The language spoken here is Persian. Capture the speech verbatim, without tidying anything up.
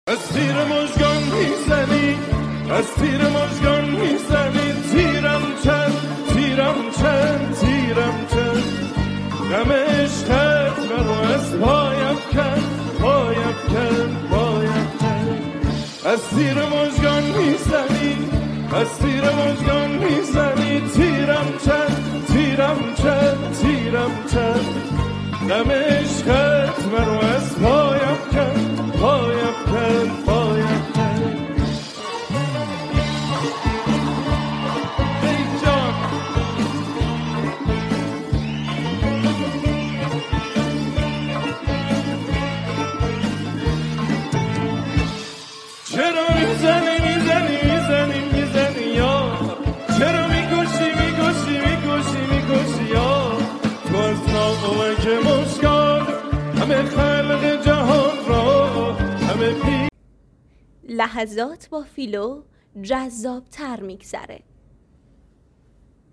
از تیر مژگان میزنی، از تیر مژگان میزنی، تیرم چند، تیرم چند، تیرم چند، غم عشقت منو از پایم کند، پایم کند، پایم کند. از تیر مژگان میزنی، از تیر مژگان میزنی، تیرم چند، تیرم چند، تیرم چند، غم عشقت منو از پایم کند، پایم کند، پایم کند. ای جان چرا میزنی میزنی میزنی میزنی یار، چرا میکشی میکشی میکشی میکشی یار، تو از ناقمک مشکان همه خلق جهان را همه پی. لحظات با فیلو جذاب تر میگذره.